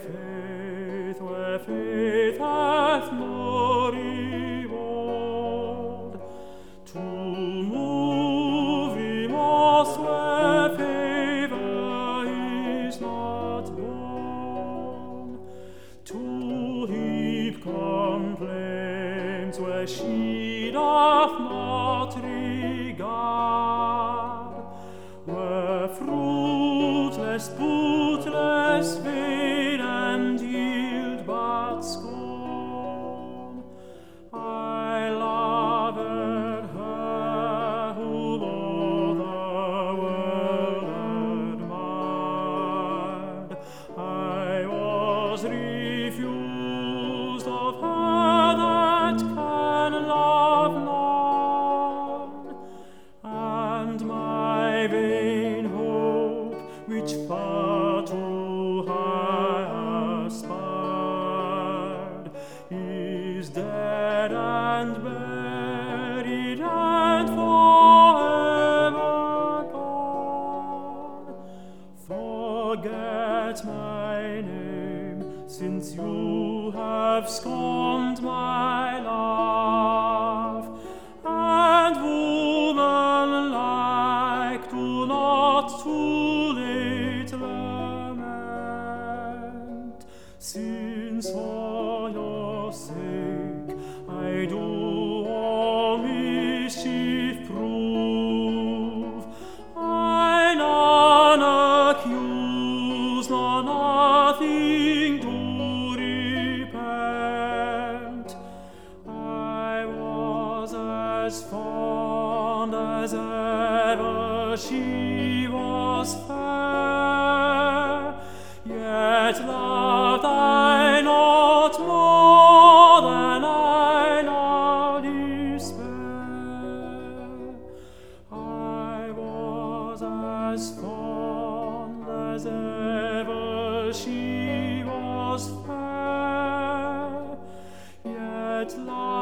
where faith hath no reward, to move him most where favor is not born, to heap complaints where she doth not regard, where fruitless, bootless, vain, and yield but scorn. I loved her whom all the world admired. I was refused of her that can love none, and my vain hope, which far too high aspired, is dead and buried and forever gone. Forget my name, since you have scorned my love, and woman-like do not too late lament, since for your sake I do all mischief prove. I none accuse, nor nothing do repent. I was as fond as ever she was fair, yet loved I not more than I now despair. I was as fond as ever she was fair, yet loved